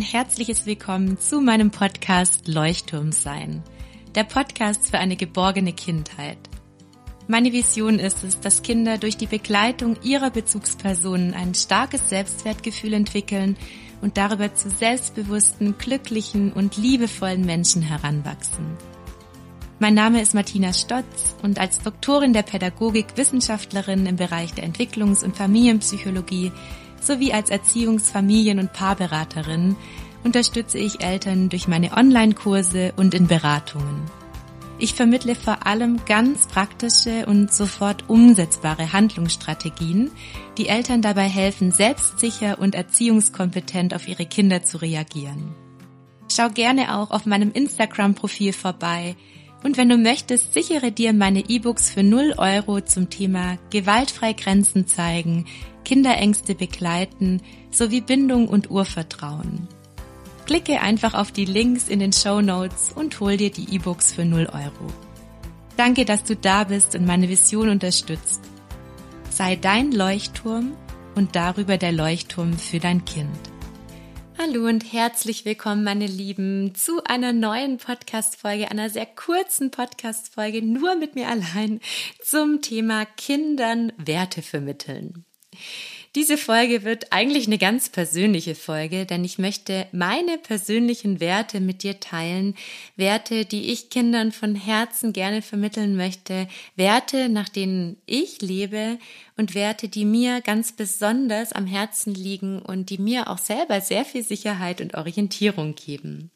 herzliches Willkommen zu meinem Podcast Leuchtturm sein, der Podcast für eine geborgene Kindheit. Meine Vision ist es, dass Kinder durch die Begleitung ihrer Bezugspersonen ein starkes Selbstwertgefühl entwickeln und darüber zu selbstbewussten, glücklichen und liebevollen Menschen heranwachsen. Mein Name ist Martina Stotz und als Doktorin der Pädagogik, Wissenschaftlerin im Bereich der Entwicklungs- und Familienpsychologie sowie als Erziehungs-, Familien- und Paarberaterin unterstütze ich Eltern durch meine Online-Kurse und in Beratungen. Ich vermittle vor allem ganz praktische und sofort umsetzbare Handlungsstrategien, die Eltern dabei helfen, selbstsicher und erziehungskompetent auf ihre Kinder zu reagieren. Schau gerne auch auf meinem Instagram-Profil vorbei und wenn du möchtest, sichere dir meine E-Books für 0 € zum Thema gewaltfrei Grenzen zeigen, Kinderängste begleiten sowie Bindung und Urvertrauen. Klicke einfach auf die Links in den Shownotes und hol dir die E-Books für 0 €. Danke, dass du da bist und meine Vision unterstützt. Sei dein Leuchtturm und darüber der Leuchtturm für dein Kind. Hallo und herzlich willkommen, meine Lieben, zu einer neuen Podcast-Folge, einer sehr kurzen Podcast-Folge, nur mit mir allein, zum Thema Kindern Werte vermitteln. Diese Folge wird eigentlich eine ganz persönliche Folge, denn ich möchte meine persönlichen Werte mit dir teilen. Werte, die ich Kindern von Herzen gerne vermitteln möchte. Werte, nach denen ich lebe und Werte, die mir ganz besonders am Herzen liegen und die mir auch selber sehr viel Sicherheit und Orientierung geben.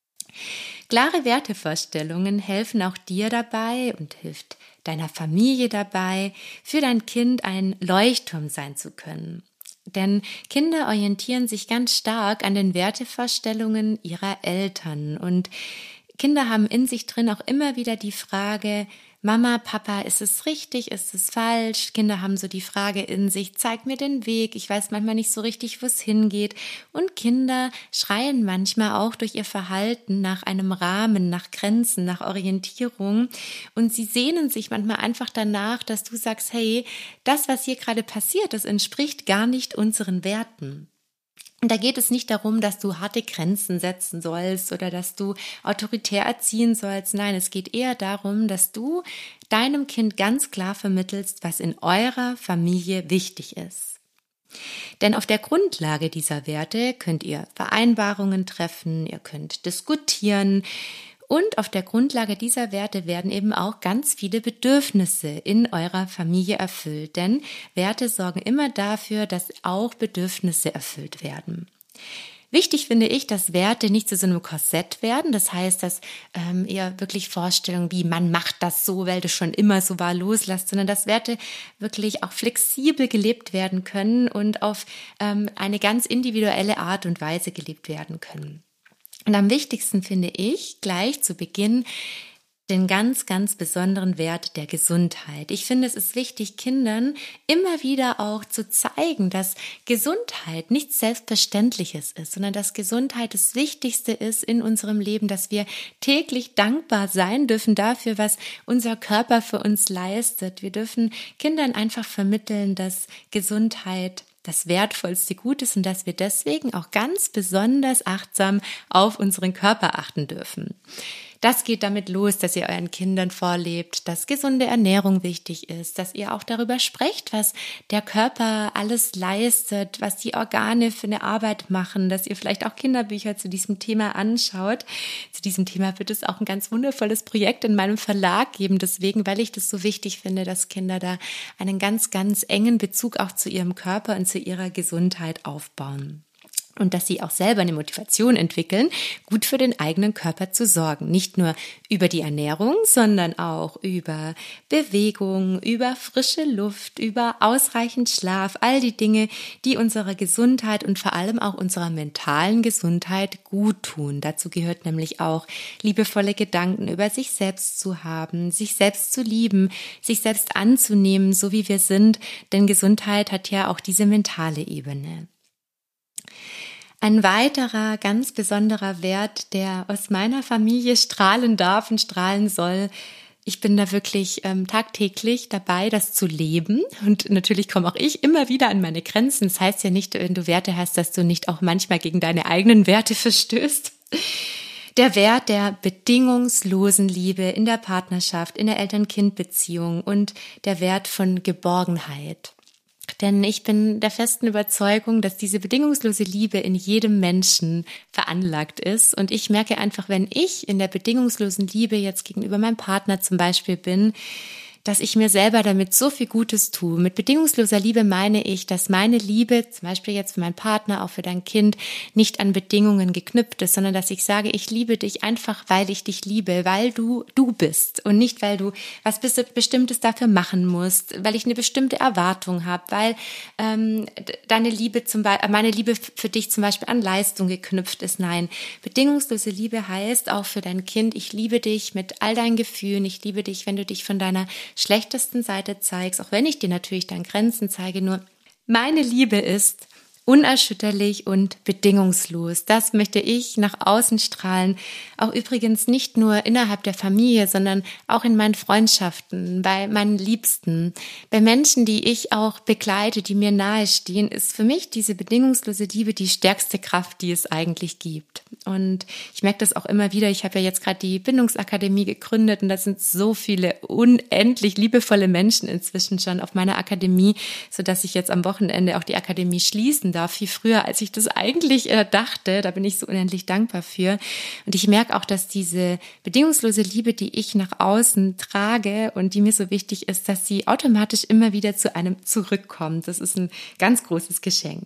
Klare Wertevorstellungen helfen auch dir dabei und hilft deiner Familie dabei, für dein Kind ein Leuchtturm sein zu können. Denn Kinder orientieren sich ganz stark an den Wertevorstellungen ihrer Eltern und Kinder haben in sich drin auch immer wieder die Frage, Mama, Papa, ist es richtig, ist es falsch? Kinder haben so die Frage in sich, zeig mir den Weg, ich weiß manchmal nicht so richtig, wo es hingeht. Und Kinder schreien manchmal auch durch ihr Verhalten nach einem Rahmen, nach Grenzen, nach Orientierung. Und sie sehnen sich manchmal einfach danach, dass du sagst, hey, das, was hier gerade passiert, das entspricht gar nicht unseren Werten. Und da geht es nicht darum, dass du harte Grenzen setzen sollst oder dass du autoritär erziehen sollst. Nein, es geht eher darum, dass du deinem Kind ganz klar vermittelst, was in eurer Familie wichtig ist. Denn auf der Grundlage dieser Werte könnt ihr Vereinbarungen treffen, ihr könnt diskutieren. Und auf der Grundlage dieser Werte werden eben auch ganz viele Bedürfnisse in eurer Familie erfüllt. Denn Werte sorgen immer dafür, dass auch Bedürfnisse erfüllt werden. Wichtig finde ich, dass Werte nicht zu so einem Korsett werden. Das heißt, dass ihr wirklich Vorstellungen wie man macht das so, weil das schon immer so war, loslasst, sondern dass Werte wirklich auch flexibel gelebt werden können und auf eine ganz individuelle Art und Weise gelebt werden können. Und am wichtigsten finde ich gleich zu Beginn den ganz, ganz besonderen Wert der Gesundheit. Ich finde, es ist wichtig, Kindern immer wieder auch zu zeigen, dass Gesundheit nichts Selbstverständliches ist, sondern dass Gesundheit das Wichtigste ist in unserem Leben, dass wir täglich dankbar sein dürfen dafür, was unser Körper für uns leistet. Wir dürfen Kindern einfach vermitteln, dass Gesundheit das wertvollste Gut ist und dass wir deswegen auch ganz besonders achtsam auf unseren Körper achten dürfen. Das geht damit los, dass ihr euren Kindern vorlebt, dass gesunde Ernährung wichtig ist, dass ihr auch darüber sprecht, was der Körper alles leistet, was die Organe für eine Arbeit machen, dass ihr vielleicht auch Kinderbücher zu diesem Thema anschaut. Zu diesem Thema wird es auch ein ganz wundervolles Projekt in meinem Verlag geben, deswegen, weil ich das so wichtig finde, dass Kinder da einen ganz, ganz engen Bezug auch zu ihrem Körper und zu ihrer Gesundheit aufbauen. Und dass sie auch selber eine Motivation entwickeln, gut für den eigenen Körper zu sorgen. Nicht nur über die Ernährung, sondern auch über Bewegung, über frische Luft, über ausreichend Schlaf, all die Dinge, die unserer Gesundheit und vor allem auch unserer mentalen Gesundheit gut tun. Dazu gehört nämlich auch, liebevolle Gedanken über sich selbst zu haben, sich selbst zu lieben, sich selbst anzunehmen, so wie wir sind, denn Gesundheit hat ja auch diese mentale Ebene. Ein weiterer ganz besonderer Wert, der aus meiner Familie strahlen darf und strahlen soll, Ich bin da wirklich tagtäglich dabei, das zu leben. Und natürlich komme auch ich immer wieder an meine Grenzen. Das heißt ja nicht, wenn du Werte hast, dass du nicht auch manchmal gegen deine eigenen Werte verstößt. Der Wert der bedingungslosen Liebe in der Partnerschaft, in der Eltern-Kind-Beziehung und der Wert von Geborgenheit. Denn ich bin der festen Überzeugung, dass diese bedingungslose Liebe in jedem Menschen veranlagt ist. Und ich merke einfach, wenn ich in der bedingungslosen Liebe jetzt gegenüber meinem Partner zum Beispiel bin, dass ich mir selber damit so viel Gutes tue. Mit bedingungsloser Liebe meine ich, dass meine Liebe, zum Beispiel jetzt für meinen Partner, auch für dein Kind, nicht an Bedingungen geknüpft ist, sondern dass ich sage, ich liebe dich einfach, weil ich dich liebe, weil du bist und nicht, weil du was Bestimmtes dafür machen musst, weil ich eine bestimmte Erwartung habe, weil meine Liebe für dich zum Beispiel an Leistung geknüpft ist. Nein, bedingungslose Liebe heißt auch für dein Kind, ich liebe dich mit all deinen Gefühlen, ich liebe dich, wenn du dich von deiner schlechtesten Seite zeigst, auch wenn ich dir natürlich dann Grenzen zeige, nur meine Liebe ist unerschütterlich und bedingungslos. Das möchte ich nach außen strahlen. Auch übrigens nicht nur innerhalb der Familie, sondern auch in meinen Freundschaften, bei meinen Liebsten, bei Menschen, die ich auch begleite, die mir nahestehen, ist für mich diese bedingungslose Liebe die stärkste Kraft, die es eigentlich gibt. Und ich merke das auch immer wieder. Ich habe ja jetzt gerade die Bindungsakademie gegründet und da sind so viele unendlich liebevolle Menschen inzwischen schon auf meiner Akademie, sodass ich jetzt am Wochenende auch die Akademie schließen darf, viel früher, als ich das eigentlich dachte. Da bin ich so unendlich dankbar für. Und ich merke auch, dass diese bedingungslose Liebe, die ich nach außen trage und die mir so wichtig ist, dass sie automatisch immer wieder zu einem zurückkommt. Das ist ein ganz großes Geschenk.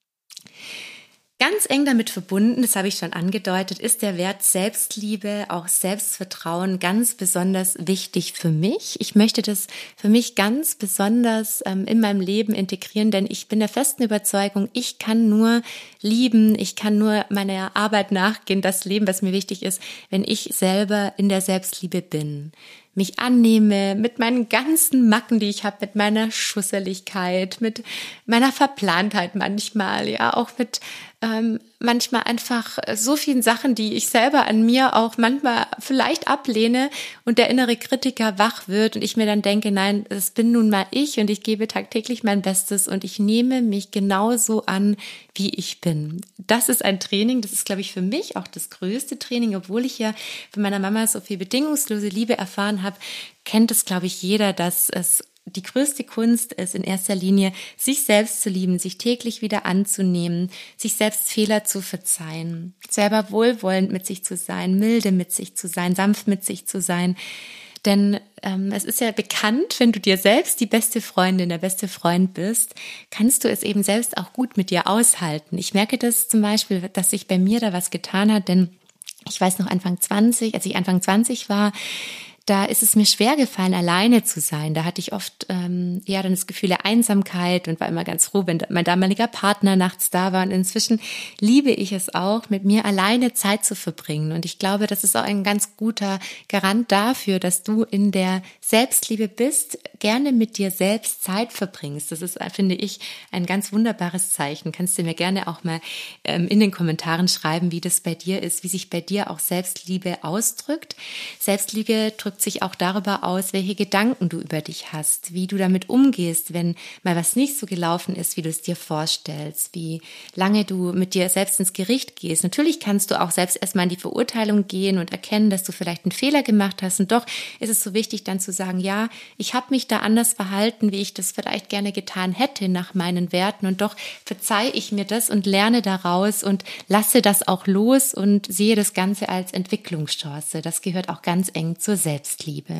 Ganz eng damit verbunden, das habe ich schon angedeutet, ist der Wert Selbstliebe, auch Selbstvertrauen ganz besonders wichtig für mich. Ich möchte das für mich ganz besonders in meinem Leben integrieren, denn ich bin der festen Überzeugung, ich kann nur lieben, ich kann nur meiner Arbeit nachgehen, das Leben, was mir wichtig ist, wenn ich selber in der Selbstliebe bin. Mich annehme mit meinen ganzen Macken, die ich habe, mit meiner Schusseligkeit, mit meiner Verplantheit manchmal, ja, auch mit manchmal einfach so vielen Sachen, die ich selber an mir auch manchmal vielleicht ablehne und der innere Kritiker wach wird und ich mir dann denke, nein, das bin nun mal ich und ich gebe tagtäglich mein Bestes und ich nehme mich genauso an, wie ich bin. Das ist ein Training, das ist, glaube ich, für mich auch das größte Training, obwohl ich ja von meiner Mama so viel bedingungslose Liebe erfahren habe, kennt es, glaube ich, jeder, dass es die größte Kunst ist in erster Linie, sich selbst zu lieben, sich täglich wieder anzunehmen, sich selbst Fehler zu verzeihen, selber wohlwollend mit sich zu sein, milde mit sich zu sein, sanft mit sich zu sein. Denn es ist ja bekannt, wenn du dir selbst die beste Freundin, der beste Freund bist, kannst du es eben selbst auch gut mit dir aushalten. Ich merke das zum Beispiel, dass sich bei mir da was getan hat, denn ich weiß noch als ich Anfang 20 war, da ist es mir schwer gefallen, alleine zu sein. Da hatte ich oft dann das Gefühl der Einsamkeit und war immer ganz froh, wenn mein damaliger Partner nachts da war. Und inzwischen liebe ich es auch, mit mir alleine Zeit zu verbringen. Und ich glaube, das ist auch ein ganz guter Garant dafür, dass du in der Selbstliebe bist, gerne mit dir selbst Zeit verbringst. Das ist, finde ich, ein ganz wunderbares Zeichen. Kannst du mir gerne auch mal in den Kommentaren schreiben, wie das bei dir ist, wie sich bei dir auch Selbstliebe ausdrückt. Selbstliebe drückt sich auch darüber aus, welche Gedanken du über dich hast, wie du damit umgehst, wenn mal was nicht so gelaufen ist, wie du es dir vorstellst, wie lange du mit dir selbst ins Gericht gehst. Natürlich kannst du auch selbst erstmal in die Verurteilung gehen und erkennen, dass du vielleicht einen Fehler gemacht hast. Und doch ist es so wichtig, dann zu sagen, ja, ich habe mich da anders verhalten, wie ich das vielleicht gerne getan hätte nach meinen Werten. Und doch verzeihe ich mir das und lerne daraus und lasse das auch los und sehe das Ganze als Entwicklungschance. Das gehört auch ganz eng zur Selbstliebe.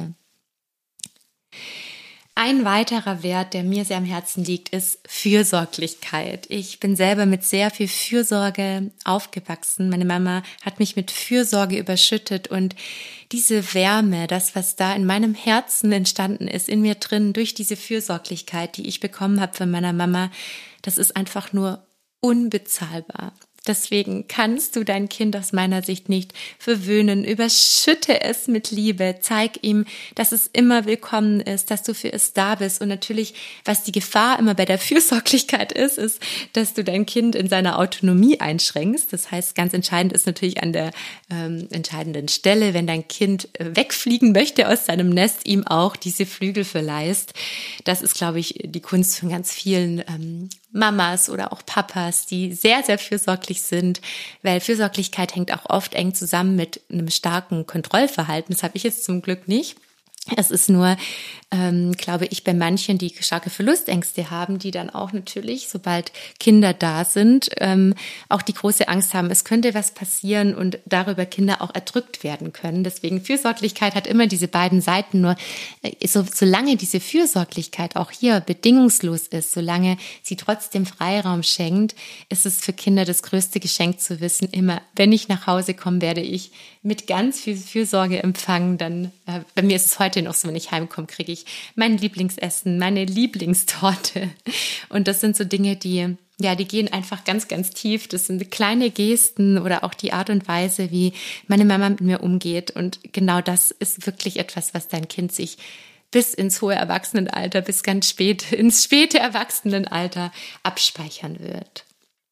Ein weiterer Wert, der mir sehr am Herzen liegt, ist Fürsorglichkeit. Ich bin selber mit sehr viel Fürsorge aufgewachsen. Meine Mama hat mich mit Fürsorge überschüttet und diese Wärme, das, was da in meinem Herzen entstanden ist, in mir drin, durch diese Fürsorglichkeit, die ich bekommen habe von meiner Mama, das ist einfach nur unbezahlbar. Deswegen kannst du dein Kind aus meiner Sicht nicht verwöhnen. Überschütte es mit Liebe. Zeig ihm, dass es immer willkommen ist, dass du für es da bist. Und natürlich, was die Gefahr immer bei der Fürsorglichkeit ist, dass du dein Kind in seiner Autonomie einschränkst. Das heißt, ganz entscheidend ist natürlich an der entscheidenden Stelle, wenn dein Kind wegfliegen möchte aus seinem Nest, ihm auch diese Flügel verleihst. Das ist, glaube ich, die Kunst von ganz vielen Mamas oder auch Papas, die sehr, sehr fürsorglich sind, weil Fürsorglichkeit hängt auch oft eng zusammen mit einem starken Kontrollverhalten. Das habe ich jetzt zum Glück nicht. Es ist nur, glaube ich, bei manchen, die starke Verlustängste haben, die dann auch natürlich, sobald Kinder da sind, auch die große Angst haben, es könnte was passieren und darüber Kinder auch erdrückt werden können. Deswegen Fürsorglichkeit hat immer diese beiden Seiten. Nur solange diese Fürsorglichkeit auch hier bedingungslos ist, solange sie trotzdem Freiraum schenkt, ist es für Kinder das größte Geschenk zu wissen, immer, wenn ich nach Hause komme, werde ich mit ganz viel Fürsorge empfangen. Dann, bei mir ist es heute noch so, wenn ich heimkomme, kriege ich mein Lieblingsessen, meine Lieblingstorte. Und das sind so Dinge, die gehen einfach ganz, ganz tief. Das sind kleine Gesten oder auch die Art und Weise, wie meine Mama mit mir umgeht. Und genau das ist wirklich etwas, was dein Kind sich bis ins hohe Erwachsenenalter, bis ganz spät, ins späte Erwachsenenalter abspeichern wird.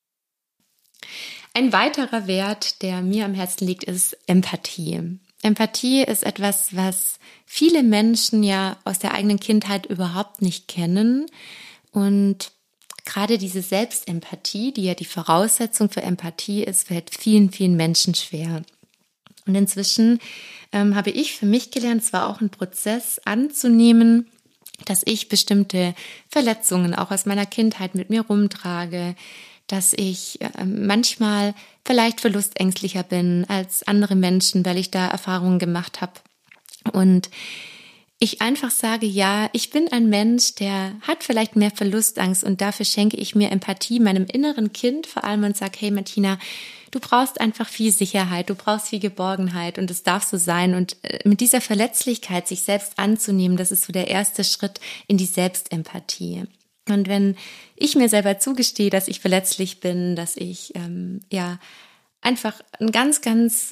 Ein weiterer Wert, der mir am Herzen liegt, ist Empathie. Empathie ist etwas, was viele Menschen ja aus der eigenen Kindheit überhaupt nicht kennen. Und gerade diese Selbstempathie, die ja die Voraussetzung für Empathie ist, fällt vielen, vielen Menschen schwer. Und inzwischen habe ich für mich gelernt, es war auch ein Prozess anzunehmen, dass ich bestimmte Verletzungen auch aus meiner Kindheit mit mir rumtrage, dass ich manchmal vielleicht verlustängstlicher bin als andere Menschen, weil ich da Erfahrungen gemacht habe. Und ich einfach sage, ja, ich bin ein Mensch, der hat vielleicht mehr Verlustangst und dafür schenke ich mir Empathie meinem inneren Kind vor allem und sage, hey Martina, du brauchst einfach viel Sicherheit, du brauchst viel Geborgenheit und es darf so sein. Und mit dieser Verletzlichkeit sich selbst anzunehmen, das ist so der erste Schritt in die Selbstempathie. Und wenn ich mir selber zugestehe, dass ich verletzlich bin, dass ich einfach ein ganz, ganz,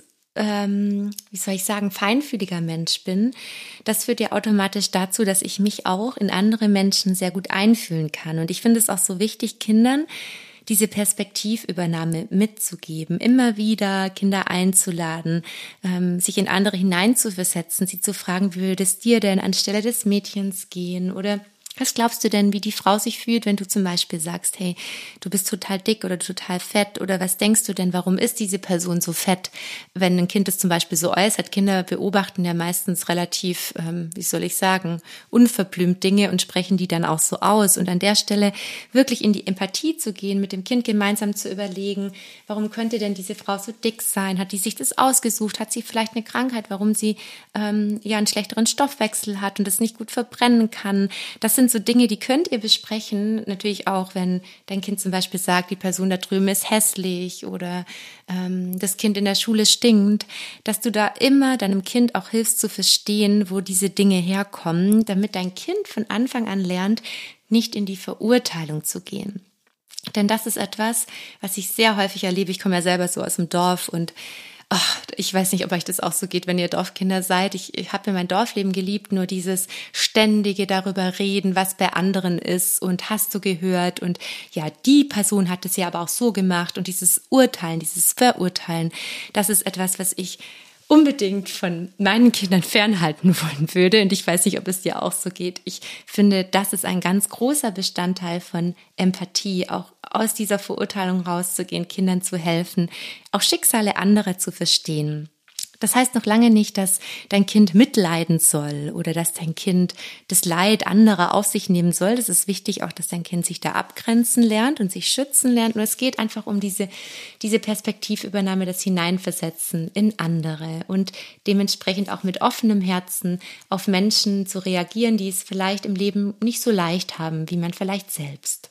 feinfühliger Mensch bin, das führt ja automatisch dazu, dass ich mich auch in andere Menschen sehr gut einfühlen kann. Und ich finde es auch so wichtig, Kindern diese Perspektivübernahme mitzugeben, immer wieder Kinder einzuladen, sich in andere hineinzuversetzen, sie zu fragen, wie würde es dir denn anstelle des Mädchens gehen oder was glaubst du denn, wie die Frau sich fühlt, wenn du zum Beispiel sagst, hey, du bist total dick oder total fett oder was denkst du denn, warum ist diese Person so fett? Wenn ein Kind es zum Beispiel so äußert, Kinder beobachten ja meistens relativ, unverblümt Dinge und sprechen die dann auch so aus. Und an der Stelle wirklich in die Empathie zu gehen, mit dem Kind gemeinsam zu überlegen, warum könnte denn diese Frau so dick sein? Hat die sich das ausgesucht? Hat sie vielleicht eine Krankheit, warum sie einen schlechteren Stoffwechsel hat und das nicht gut verbrennen kann? Das sind so Dinge, die könnt ihr besprechen. Natürlich auch, wenn dein Kind zum Beispiel sagt, die Person da drüben ist hässlich oder das Kind in der Schule stinkt, dass du da immer deinem Kind auch hilfst zu verstehen, wo diese Dinge herkommen, damit dein Kind von Anfang an lernt, nicht in die Verurteilung zu gehen. Denn das ist etwas, was ich sehr häufig erlebe. Ich komme ja selber so aus dem Dorf und ich weiß nicht, ob euch das auch so geht, wenn ihr Dorfkinder seid. Ich habe mir mein Dorfleben geliebt, nur dieses ständige darüber reden, was bei anderen ist und hast du gehört und ja, die Person hat es ja aber auch so gemacht und dieses Urteilen, dieses Verurteilen, das ist etwas, was ich unbedingt von meinen Kindern fernhalten wollen würde. Und ich weiß nicht, ob es dir auch so geht. Ich finde, das ist ein ganz großer Bestandteil von Empathie, auch aus dieser Verurteilung rauszugehen, Kindern zu helfen, auch Schicksale anderer zu verstehen. Das heißt noch lange nicht, dass dein Kind mitleiden soll oder dass dein Kind das Leid anderer auf sich nehmen soll. Das ist wichtig auch, dass dein Kind sich da abgrenzen lernt und sich schützen lernt. Nur es geht einfach um diese Perspektivübernahme, das Hineinversetzen in andere und dementsprechend auch mit offenem Herzen auf Menschen zu reagieren, die es vielleicht im Leben nicht so leicht haben, wie man vielleicht selbst.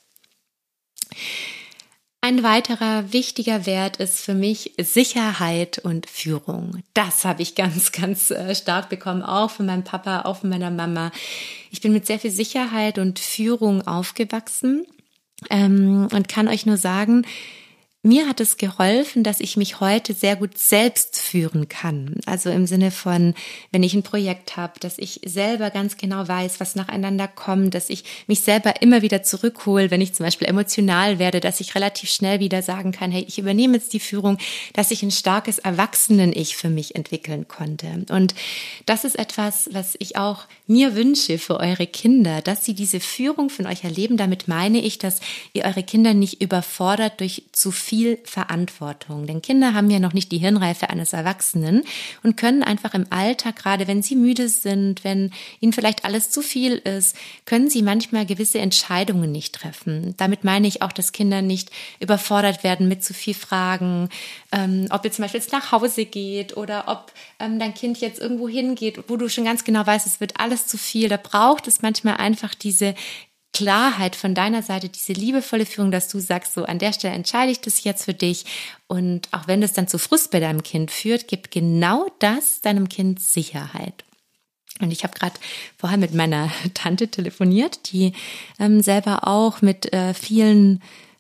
Ein weiterer wichtiger Wert ist für mich Sicherheit und Führung. Das habe ich ganz, ganz stark bekommen, auch von meinem Papa, auch von meiner Mama. Ich bin mit sehr viel Sicherheit und Führung aufgewachsen und kann euch nur sagen, mir hat es geholfen, dass ich mich heute sehr gut selbst führen kann. Also im Sinne von, wenn ich ein Projekt habe, dass ich selber ganz genau weiß, was nacheinander kommt, dass ich mich selber immer wieder zurückhole, wenn ich zum Beispiel emotional werde, dass ich relativ schnell wieder sagen kann, hey, ich übernehme jetzt die Führung, dass ich ein starkes Erwachsenen-Ich für mich entwickeln konnte. Und das ist etwas, was ich auch mir wünsche für eure Kinder, dass sie diese Führung von euch erleben. Damit meine ich, dass ihr eure Kinder nicht überfordert durch zu viel Verantwortung. Denn Kinder haben ja noch nicht die Hirnreife eines Erwachsenen und können einfach im Alltag, gerade wenn sie müde sind, wenn ihnen vielleicht alles zu viel ist, können sie manchmal gewisse Entscheidungen nicht treffen. Damit meine ich auch, dass Kinder nicht überfordert werden mit zu viel Fragen, ob ihr zum Beispiel jetzt nach Hause geht oder ob dein Kind jetzt irgendwo hingeht, wo du schon ganz genau weißt, es wird alles zu viel. Da braucht es manchmal einfach diese Klarheit von deiner Seite, diese liebevolle Führung, dass du sagst, so an der Stelle entscheide ich das jetzt für dich. Und auch wenn das dann zu Frust bei deinem Kind führt, gibt genau das deinem Kind Sicherheit. Und ich habe gerade vorher mit meiner Tante telefoniert, die selber auch mit vielen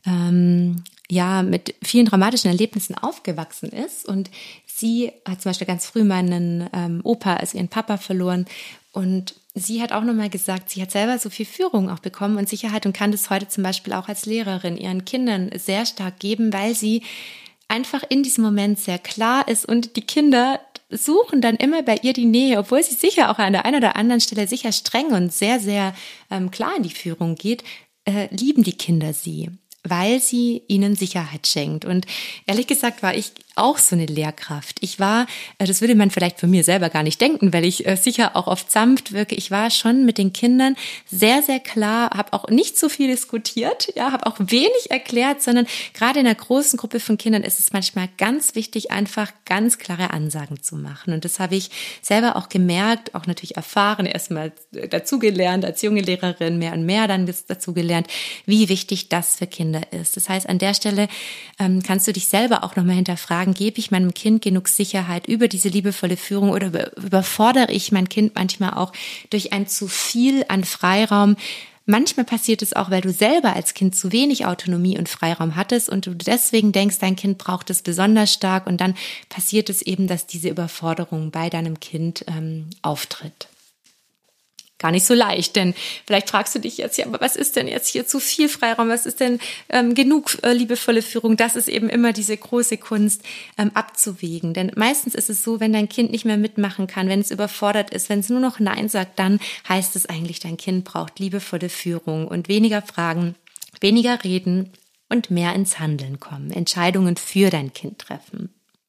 dramatischen Erlebnissen aufgewachsen ist. Und sie hat zum Beispiel ganz früh meinen Opa, also ihren Papa, verloren. Und sie hat auch nochmal gesagt, sie hat selber so viel Führung auch bekommen und Sicherheit und kann das heute zum Beispiel auch als Lehrerin ihren Kindern sehr stark geben, weil sie einfach in diesem Moment sehr klar ist und die Kinder suchen dann immer bei ihr die Nähe, obwohl sie sicher auch an der einen oder anderen Stelle sicher streng und sehr, sehr klar in die Führung geht, lieben die Kinder sie, weil sie ihnen Sicherheit schenkt. Und ehrlich gesagt war ich auch so eine Lehrkraft. Ich war, das würde man vielleicht von mir selber gar nicht denken, weil ich sicher auch oft sanft wirke. Ich war schon mit den Kindern sehr, sehr klar, habe auch nicht so viel diskutiert, ja, habe auch wenig erklärt, sondern gerade in einer großen Gruppe von Kindern ist es manchmal ganz wichtig, einfach ganz klare Ansagen zu machen. Und das habe ich selber auch gemerkt, auch natürlich erfahren, erstmal dazugelernt, als junge Lehrerin mehr und mehr dann dazugelernt, wie wichtig das für Kinder ist. Das heißt, an der Stelle kannst du dich selber auch nochmal hinterfragen, gebe ich meinem Kind genug Sicherheit über diese liebevolle Führung oder überfordere ich mein Kind manchmal auch durch ein zu viel an Freiraum? Manchmal passiert es auch, weil du selber als Kind zu wenig Autonomie und Freiraum hattest und du deswegen denkst, dein Kind braucht es besonders stark und dann passiert es eben, dass diese Überforderung bei deinem Kind auftritt. Gar nicht so leicht, denn vielleicht fragst du dich jetzt, ja, aber was ist denn jetzt hier zu viel Freiraum? Was ist denn genug liebevolle Führung? Das ist eben immer diese große Kunst abzuwägen. Denn meistens ist es so, wenn dein Kind nicht mehr mitmachen kann, wenn es überfordert ist, wenn es nur noch Nein sagt, dann heißt es eigentlich, dein Kind braucht liebevolle Führung und weniger Fragen, weniger reden und mehr ins Handeln kommen. Entscheidungen für dein Kind treffen.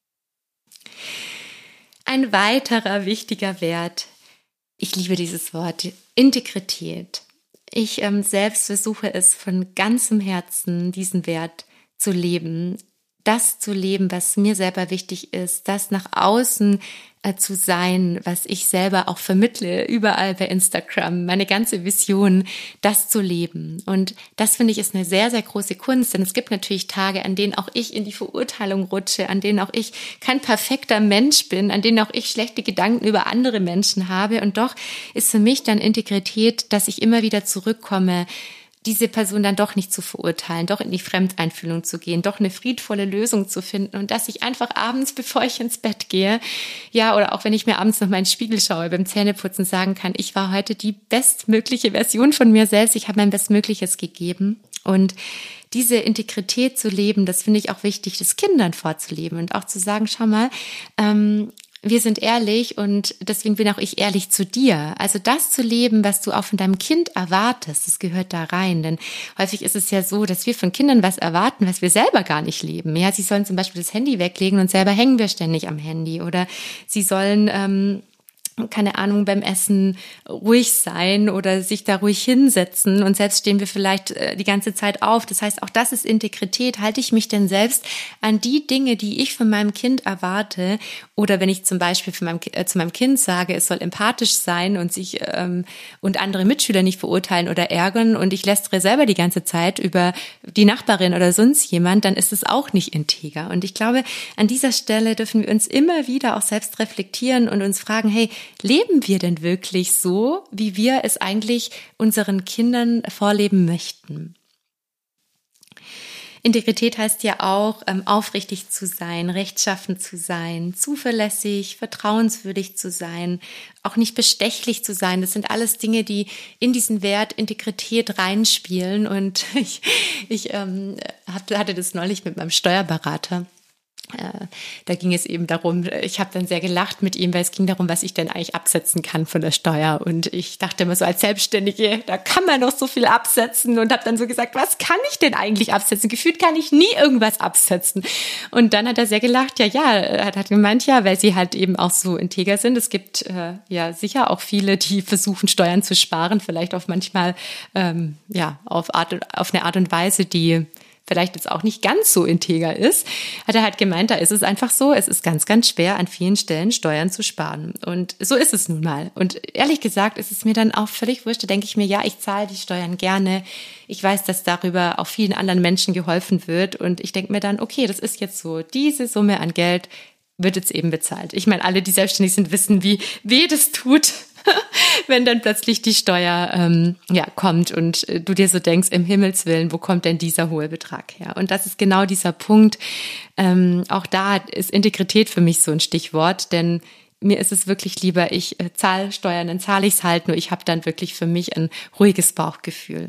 Ein weiterer wichtiger Wert: Ich liebe dieses Wort, Integrität. Ich selbst versuche es von ganzem Herzen, diesen Wert zu leben. Das zu leben, was mir selber wichtig ist, das nach außen zu sein, was ich selber auch vermittle, überall bei Instagram, meine ganze Vision, das zu leben. Und das, finde ich, ist eine sehr, sehr große Kunst, denn es gibt natürlich Tage, an denen auch ich in die Verurteilung rutsche, an denen auch ich kein perfekter Mensch bin, an denen auch ich schlechte Gedanken über andere Menschen habe. Und doch ist für mich dann Integrität, dass ich immer wieder zurückkomme, diese Person dann doch nicht zu verurteilen, doch in die Fremdeinfühlung zu gehen, doch eine friedvolle Lösung zu finden und dass ich einfach abends, bevor ich ins Bett gehe, ja, oder auch wenn ich mir abends noch mal in den Spiegel schaue, beim Zähneputzen sagen kann, ich war heute die bestmögliche Version von mir selbst, ich habe mein Bestmögliches gegeben. Und diese Integrität zu leben, das finde ich auch wichtig, das Kindern vorzuleben und auch zu sagen, schau mal, wir sind ehrlich und deswegen bin auch ich ehrlich zu dir. Also das zu leben, was du auch von deinem Kind erwartest, das gehört da rein. Denn häufig ist es ja so, dass wir von Kindern was erwarten, was wir selber gar nicht leben. Ja, sie sollen zum Beispiel das Handy weglegen und selber hängen wir ständig am Handy. Oder sie sollen keine Ahnung, beim Essen ruhig sein oder sich da ruhig hinsetzen und selbst stehen wir vielleicht die ganze Zeit auf. Das heißt, auch das ist Integrität. Halte ich mich denn selbst an die Dinge, die ich von meinem Kind erwarte? Oder wenn ich zum Beispiel zu meinem Kind sage, es soll empathisch sein und sich und andere Mitschüler nicht verurteilen oder ärgern und ich lästere selber die ganze Zeit über die Nachbarin oder sonst jemand, dann ist es auch nicht integer. Und ich glaube, an dieser Stelle dürfen wir uns immer wieder auch selbst reflektieren und uns fragen, hey, leben wir denn wirklich so, wie wir es eigentlich unseren Kindern vorleben möchten? Integrität heißt ja auch, aufrichtig zu sein, rechtschaffen zu sein, zuverlässig, vertrauenswürdig zu sein, auch nicht bestechlich zu sein. Das sind alles Dinge, die in diesen Wert Integrität reinspielen. Und ich hatte das neulich mit meinem Steuerberater. Da ging es eben darum, ich habe dann sehr gelacht mit ihm, weil es ging darum, was ich denn eigentlich absetzen kann von der Steuer. Und ich dachte immer so als Selbstständige, da kann man noch so viel absetzen, und habe dann so gesagt, was kann ich denn eigentlich absetzen? Gefühlt kann ich nie irgendwas absetzen. Und dann hat er sehr gelacht, er hat gemeint, ja, weil sie halt eben auch so integer sind. Es gibt ja sicher auch viele, die versuchen, Steuern zu sparen, vielleicht auf manchmal auf eine Art und Weise, die vielleicht jetzt auch nicht ganz so integer ist, hat er halt gemeint, da ist es einfach so, es ist ganz, ganz schwer, an vielen Stellen Steuern zu sparen. Und so ist es nun mal. Und ehrlich gesagt ist es mir dann auch völlig wurscht. Da denke ich mir, ja, ich zahle die Steuern gerne. Ich weiß, dass darüber auch vielen anderen Menschen geholfen wird. Und ich denke mir dann, okay, das ist jetzt so, diese Summe an Geld wird jetzt eben bezahlt. Ich meine, alle, die selbstständig sind, wissen, wie weh das tut, wenn dann plötzlich die Steuer kommt und du dir so denkst, im Himmels Willen, wo kommt denn dieser hohe Betrag her? Und das ist genau dieser Punkt. Auch da ist Integrität für mich so ein Stichwort, denn mir ist es wirklich lieber, ich zahle Steuern, dann zahle ich es halt, nur ich habe dann wirklich für mich ein ruhiges Bauchgefühl.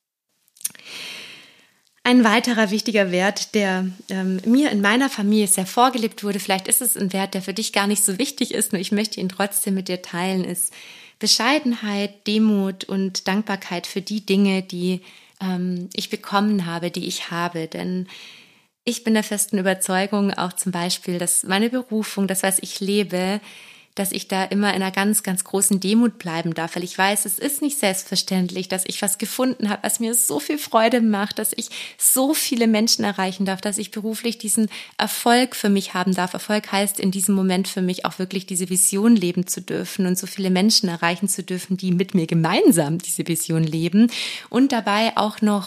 Ein weiterer wichtiger Wert, der mir in meiner Familie sehr vorgelebt wurde, vielleicht ist es ein Wert, der für dich gar nicht so wichtig ist, nur ich möchte ihn trotzdem mit dir teilen, ist Bescheidenheit, Demut und Dankbarkeit für die Dinge, die ich bekommen habe, die ich habe. Denn ich bin der festen Überzeugung, auch zum Beispiel, dass meine Berufung, das, was ich lebe, dass ich da immer in einer ganz, ganz großen Demut bleiben darf, weil ich weiß, es ist nicht selbstverständlich, dass ich was gefunden habe, was mir so viel Freude macht, dass ich so viele Menschen erreichen darf, dass ich beruflich diesen Erfolg für mich haben darf. Erfolg heißt in diesem Moment für mich auch wirklich diese Vision leben zu dürfen und so viele Menschen erreichen zu dürfen, die mit mir gemeinsam diese Vision leben und dabei auch noch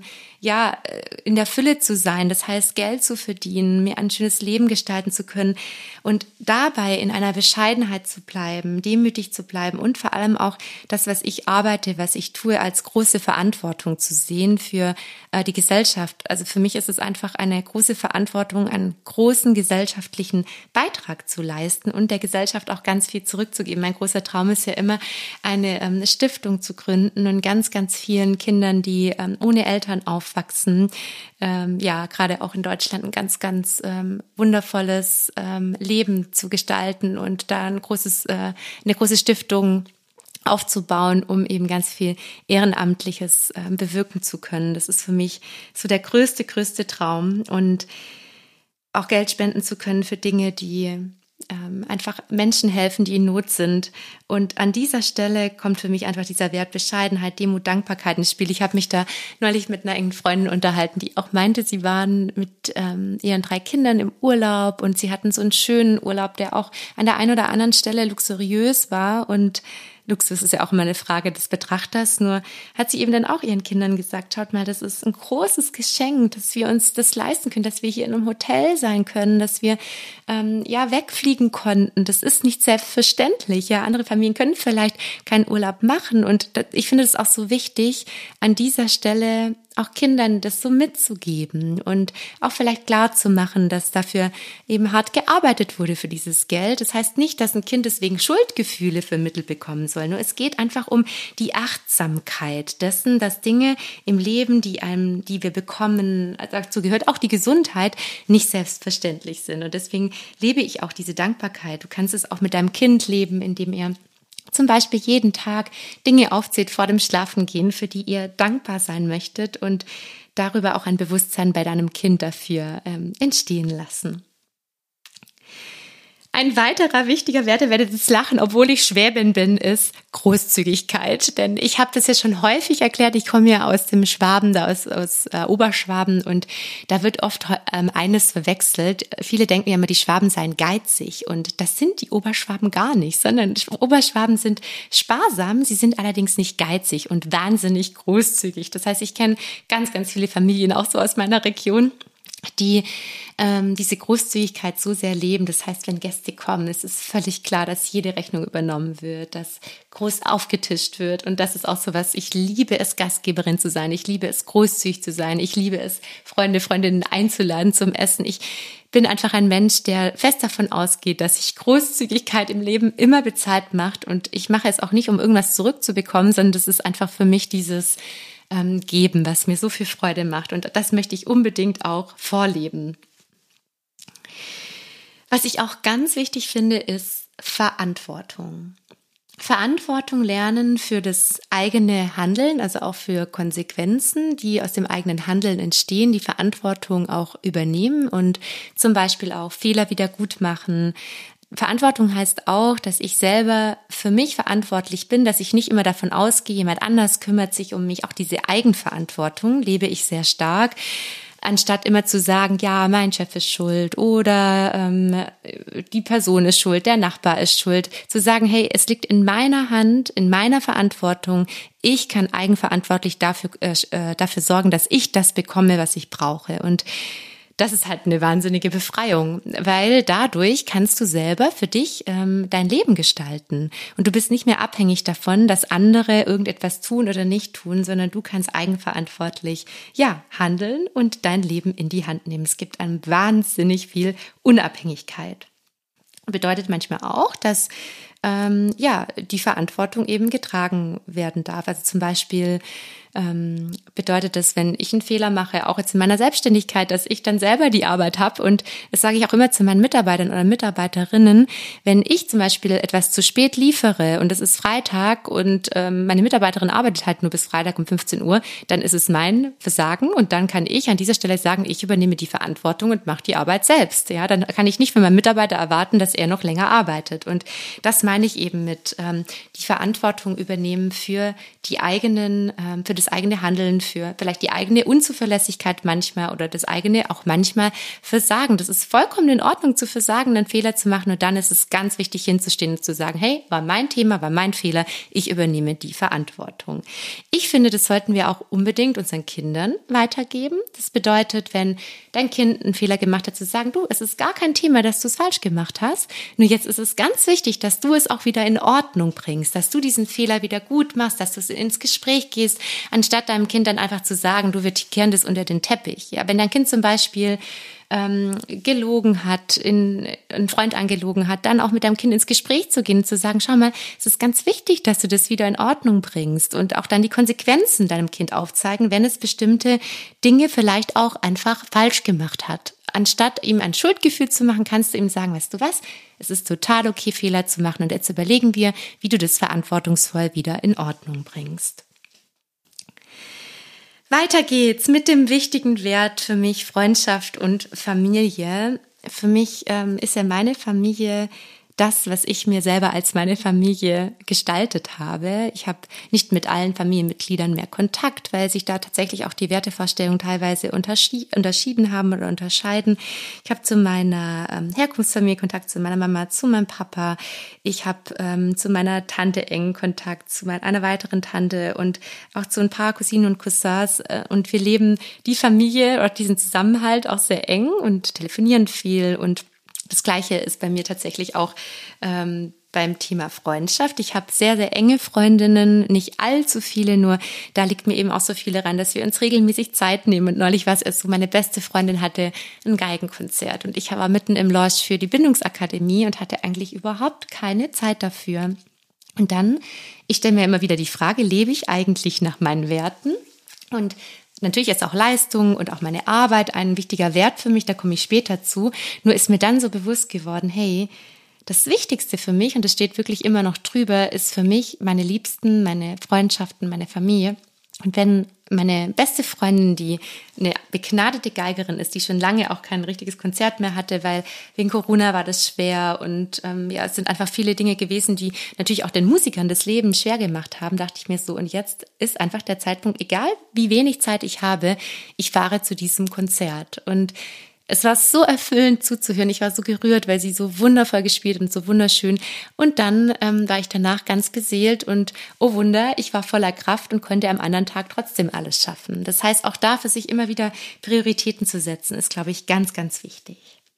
in der Fülle zu sein, das heißt Geld zu verdienen, mir ein schönes Leben gestalten zu können und dabei in einer Bescheidenheit zu bleiben, demütig zu bleiben und vor allem auch das, was ich arbeite, was ich tue, als große Verantwortung zu sehen für die Gesellschaft. Also für mich ist es einfach eine große Verantwortung, einen großen gesellschaftlichen Beitrag zu leisten und der Gesellschaft auch ganz viel zurückzugeben. Mein großer Traum ist ja immer, eine Stiftung zu gründen und ganz, ganz vielen Kindern, die ohne Eltern aufwachsen, gerade auch in Deutschland ein ganz, ganz wundervolles Leben zu gestalten und da eine große Stiftung aufzubauen, um eben ganz viel Ehrenamtliches bewirken zu können. Das ist für mich so der größte Traum und auch Geld spenden zu können für Dinge, die einfach Menschen helfen, die in Not sind. Und an dieser Stelle kommt für mich einfach dieser Wert Bescheidenheit, Demut, Dankbarkeit ins Spiel. Ich habe mich da neulich mit einer engen Freundin unterhalten, die auch meinte, sie waren mit ihren 3 Kindern im Urlaub und sie hatten so einen schönen Urlaub, der auch an der einen oder anderen Stelle luxuriös war. Und Luxus ist ja auch immer eine Frage des Betrachters, nur hat sie eben dann auch ihren Kindern gesagt, schaut mal, das ist ein großes Geschenk, dass wir uns das leisten können, dass wir hier in einem Hotel sein können, dass wir wegfliegen konnten. Das ist nicht selbstverständlich. Ja, andere Familien können vielleicht keinen Urlaub machen und ich finde es auch so wichtig, an dieser Stelle auch Kindern das so mitzugeben und auch vielleicht klar zu machen, dass dafür eben hart gearbeitet wurde für dieses Geld. Das heißt nicht, dass ein Kind deswegen Schuldgefühle vermittelt bekommen soll. Nur es geht einfach um die Achtsamkeit dessen, dass Dinge im Leben, die wir bekommen, dazu gehört auch die Gesundheit, nicht selbstverständlich sind. Und deswegen lebe ich auch diese Dankbarkeit. Du kannst es auch mit deinem Kind leben, indem ihr zum Beispiel jeden Tag Dinge aufzählt vor dem Schlafengehen, für die ihr dankbar sein möchtet und darüber auch ein Bewusstsein bei deinem Kind dafür entstehen lassen. Ein weiterer wichtiger Wert, ihr werdet jetzt lachen, obwohl ich Schwäbin bin, ist Großzügigkeit. Denn ich habe das ja schon häufig erklärt, ich komme ja aus dem Schwaben, aus Oberschwaben und da wird oft eines verwechselt. Viele denken ja immer, die Schwaben seien geizig und das sind die Oberschwaben gar nicht, sondern Oberschwaben sind sparsam, sie sind allerdings nicht geizig und wahnsinnig großzügig. Das heißt, ich kenne ganz, ganz viele Familien, auch so aus meiner Region, die diese Großzügigkeit so sehr leben. Das heißt, wenn Gäste kommen, es ist völlig klar, dass jede Rechnung übernommen wird, dass groß aufgetischt wird. Und das ist auch so was, ich liebe es, Gastgeberin zu sein. Ich liebe es, großzügig zu sein. Ich liebe es, Freundinnen einzuladen zum Essen. Ich bin einfach ein Mensch, der fest davon ausgeht, dass sich Großzügigkeit im Leben immer bezahlt macht. Und ich mache es auch nicht, um irgendwas zurückzubekommen, sondern das ist einfach für mich dieses Geben, was mir so viel Freude macht. Und das möchte ich unbedingt auch vorleben. Was ich auch ganz wichtig finde, ist Verantwortung. Verantwortung lernen für das eigene Handeln, also auch für Konsequenzen, die aus dem eigenen Handeln entstehen, die Verantwortung auch übernehmen und zum Beispiel auch Fehler wieder gut machen. Verantwortung heißt auch, dass ich selber für mich verantwortlich bin, dass ich nicht immer davon ausgehe, jemand anders kümmert sich um mich. Auch diese Eigenverantwortung lebe ich sehr stark. Anstatt immer zu sagen, ja, mein Chef ist schuld oder die Person ist schuld, der Nachbar ist schuld, zu sagen, hey, es liegt in meiner Hand, in meiner Verantwortung, ich kann eigenverantwortlich dafür sorgen, dass ich das bekomme, was ich brauche. Und das ist halt eine wahnsinnige Befreiung, weil dadurch kannst du selber für dich dein Leben gestalten. Und du bist nicht mehr abhängig davon, dass andere irgendetwas tun oder nicht tun, sondern du kannst eigenverantwortlich handeln und dein Leben in die Hand nehmen. Es gibt einem wahnsinnig viel Unabhängigkeit. Bedeutet manchmal auch, dass die Verantwortung eben getragen werden darf. Also zum Beispiel bedeutet das, wenn ich einen Fehler mache, auch jetzt in meiner Selbstständigkeit, dass ich dann selber die Arbeit habe. Und das sage ich auch immer zu meinen Mitarbeitern oder Mitarbeiterinnen, wenn ich zum Beispiel etwas zu spät liefere und es ist Freitag und meine Mitarbeiterin arbeitet halt nur bis Freitag um 15 Uhr, dann ist es mein Versagen und dann kann ich an dieser Stelle sagen, ich übernehme die Verantwortung und mache die Arbeit selbst. Ja, dann kann ich nicht von meinem Mitarbeiter erwarten, dass er noch länger arbeitet. Und das meine ich eben mit die Verantwortung übernehmen für die für das eigene Handeln, für vielleicht die eigene Unzuverlässigkeit manchmal oder das eigene auch manchmal Versagen. Das ist vollkommen in Ordnung zu versagen, einen Fehler zu machen und dann ist es ganz wichtig hinzustehen und zu sagen, hey, war mein Thema, war mein Fehler, ich übernehme die Verantwortung. Ich finde, das sollten wir auch unbedingt unseren Kindern weitergeben. Das bedeutet, wenn dein Kind einen Fehler gemacht hat, zu sagen, du, es ist gar kein Thema, dass du es falsch gemacht hast. Nur jetzt ist es ganz wichtig, dass du es auch wieder in Ordnung bringst, dass du diesen Fehler wieder gut machst, dass du ins Gespräch gehst, anstatt deinem Kind dann einfach zu sagen, du, wir kehren das unter den Teppich. Ja, wenn dein Kind zum Beispiel gelogen hat, einen Freund angelogen hat, dann auch mit deinem Kind ins Gespräch zu gehen und zu sagen, schau mal, es ist ganz wichtig, dass du das wieder in Ordnung bringst und auch dann die Konsequenzen deinem Kind aufzeigen, wenn es bestimmte Dinge vielleicht auch einfach falsch gemacht hat. Anstatt ihm ein Schuldgefühl zu machen, kannst du ihm sagen, weißt du was, es ist total okay, Fehler zu machen und jetzt überlegen wir, wie du das verantwortungsvoll wieder in Ordnung bringst. Weiter geht's mit dem wichtigen Wert für mich, Freundschaft und Familie. Für mich ist ja meine Familie das, was ich mir selber als meine Familie gestaltet habe. Ich habe nicht mit allen Familienmitgliedern mehr Kontakt, weil sich da tatsächlich auch die Wertevorstellungen teilweise unterschieden haben oder unterscheiden. Ich habe zu meiner Herkunftsfamilie Kontakt, zu meiner Mama, zu meinem Papa. Ich habe zu meiner Tante engen Kontakt, zu einer weiteren Tante und auch zu ein paar Cousinen und Cousins. Und wir leben die Familie oder diesen Zusammenhalt auch sehr eng und telefonieren viel. Und das Gleiche ist bei mir tatsächlich auch beim Thema Freundschaft. Ich habe sehr, sehr enge Freundinnen, nicht allzu viele, nur da liegt mir eben auch so viele ran, dass wir uns regelmäßig Zeit nehmen. Und neulich war es erst so, meine beste Freundin hatte ein Geigenkonzert und ich war mitten im Launch für die Bindungsakademie und hatte eigentlich überhaupt keine Zeit dafür. Und dann, ich stelle mir immer wieder die Frage, lebe ich eigentlich nach meinen Werten? Und natürlich ist auch Leistung und auch meine Arbeit ein wichtiger Wert für mich, da komme ich später zu. Nur ist mir dann so bewusst geworden, hey, das Wichtigste für mich, und das steht wirklich immer noch drüber, ist für mich meine Liebsten, meine Freundschaften, meine Familie. Und wenn meine beste Freundin, die eine begnadete Geigerin ist, die schon lange auch kein richtiges Konzert mehr hatte, weil wegen Corona war das schwer und es sind einfach viele Dinge gewesen, die natürlich auch den Musikern das Leben schwer gemacht haben, dachte ich mir so, und jetzt ist einfach der Zeitpunkt, egal wie wenig Zeit ich habe, ich fahre zu diesem Konzert. Und Es war so erfüllend zuzuhören. Ich war so gerührt, weil sie so wundervoll gespielt und so wunderschön. Und dann war ich danach ganz beseelt und oh Wunder, ich war voller Kraft und konnte am anderen Tag trotzdem alles schaffen. Das heißt, auch da für sich immer wieder Prioritäten zu setzen, ist, glaube ich, ganz, ganz wichtig.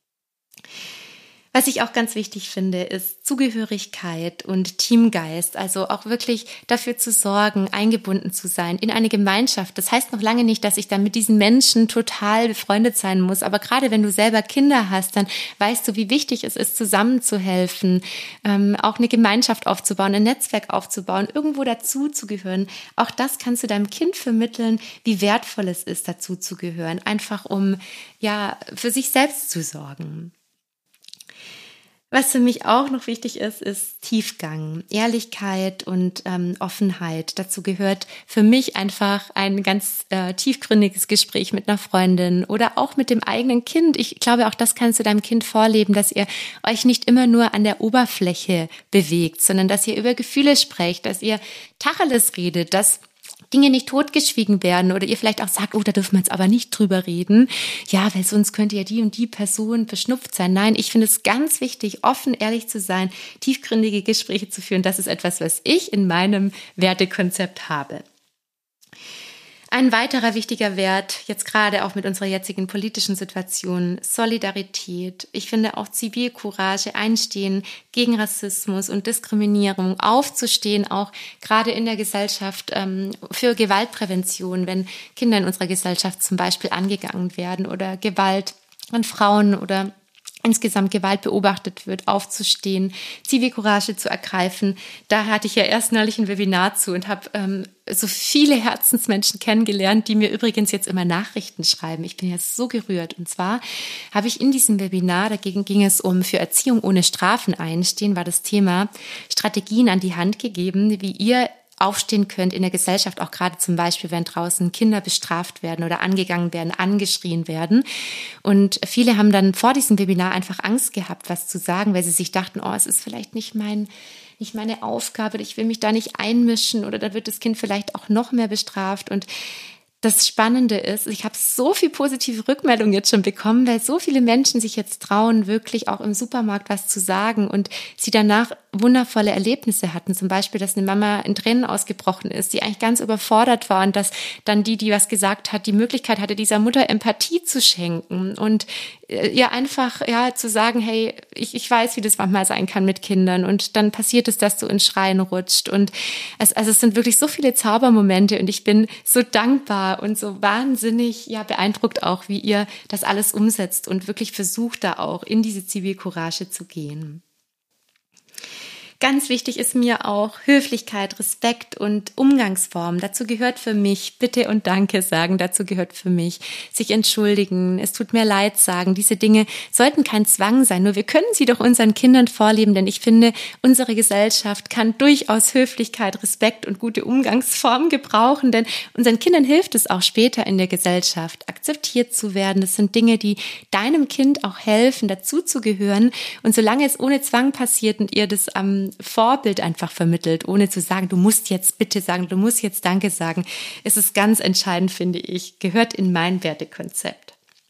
Was ich auch ganz wichtig finde, ist Zugehörigkeit und Teamgeist, also auch wirklich dafür zu sorgen, eingebunden zu sein in eine Gemeinschaft. Das heißt noch lange nicht, dass ich dann mit diesen Menschen total befreundet sein muss, aber gerade wenn du selber Kinder hast, dann weißt du, wie wichtig es ist, zusammenzuhelfen, auch eine Gemeinschaft aufzubauen, ein Netzwerk aufzubauen, irgendwo dazu zu gehören. Auch das kannst du deinem Kind vermitteln, wie wertvoll es ist, dazu zu gehören, einfach um ja für sich selbst zu sorgen. Was für mich auch noch wichtig ist Tiefgang, Ehrlichkeit und Offenheit. Dazu gehört für mich einfach ein ganz tiefgründiges Gespräch mit einer Freundin oder auch mit dem eigenen Kind. Ich glaube, auch das kannst du deinem Kind vorleben, dass ihr euch nicht immer nur an der Oberfläche bewegt, sondern dass ihr über Gefühle sprecht, dass ihr Tacheles redet, dass Dinge nicht totgeschwiegen werden oder ihr vielleicht auch sagt, oh, da dürfen wir jetzt aber nicht drüber reden. Ja, weil sonst könnte ja die und die Person verschnupft sein. Nein, ich finde es ganz wichtig, offen, ehrlich zu sein, tiefgründige Gespräche zu führen. Das ist etwas, was ich in meinem Wertekonzept habe. Ein weiterer wichtiger Wert, jetzt gerade auch mit unserer jetzigen politischen Situation, Solidarität. Ich finde auch Zivilcourage, Einstehen gegen Rassismus und Diskriminierung, aufzustehen, auch gerade in der Gesellschaft für Gewaltprävention, wenn Kinder in unserer Gesellschaft zum Beispiel angegangen werden oder Gewalt an Frauen oder insgesamt Gewalt beobachtet wird, aufzustehen, Zivilcourage zu ergreifen. Da hatte ich ja erst neulich ein Webinar zu und habe so viele Herzensmenschen kennengelernt, die mir übrigens jetzt immer Nachrichten schreiben. Ich bin jetzt so gerührt. Und zwar habe ich in diesem Webinar, dagegen ging es um für Erziehung ohne Strafen einstehen, war das Thema Strategien an die Hand gegeben, wie ihr aufstehen könnt in der Gesellschaft, auch gerade zum Beispiel, wenn draußen Kinder bestraft werden oder angegangen werden, angeschrien werden. Und viele haben dann vor diesem Webinar einfach Angst gehabt, was zu sagen, weil sie sich dachten, oh, es ist vielleicht nicht meine Aufgabe, ich will mich da nicht einmischen oder da wird das Kind vielleicht auch noch mehr bestraft. Und das Spannende ist, ich habe so viel positive Rückmeldungen jetzt schon bekommen, weil so viele Menschen sich jetzt trauen, wirklich auch im Supermarkt was zu sagen und sie danach wundervolle Erlebnisse hatten. Zum Beispiel, dass eine Mama in Tränen ausgebrochen ist, die eigentlich ganz überfordert war und dass dann die was gesagt hat, die Möglichkeit hatte, dieser Mutter Empathie zu schenken und ihr einfach zu sagen, hey, ich weiß, wie das manchmal sein kann mit Kindern und dann passiert es, dass du ins Schreien rutscht und es sind wirklich so viele Zaubermomente und ich bin so dankbar und so wahnsinnig beeindruckt auch, wie ihr das alles umsetzt und wirklich versucht, da auch in diese Zivilcourage zu gehen. Ganz wichtig ist mir auch Höflichkeit, Respekt und Umgangsform. Dazu gehört für mich Bitte und Danke sagen. Dazu gehört für mich sich entschuldigen, es tut mir leid sagen. Diese Dinge sollten kein Zwang sein. Nur wir können sie doch unseren Kindern vorleben, denn ich finde, unsere Gesellschaft kann durchaus Höflichkeit, Respekt und gute Umgangsformen gebrauchen, denn unseren Kindern hilft es auch später in der Gesellschaft, akzeptiert zu werden. Das sind Dinge, die deinem Kind auch helfen, dazuzugehören. Und solange es ohne Zwang passiert und ihr das am Vorbild einfach vermittelt, ohne zu sagen, du musst jetzt bitte sagen, du musst jetzt Danke sagen, ist es ganz entscheidend, finde ich, gehört in mein Wertekonzept.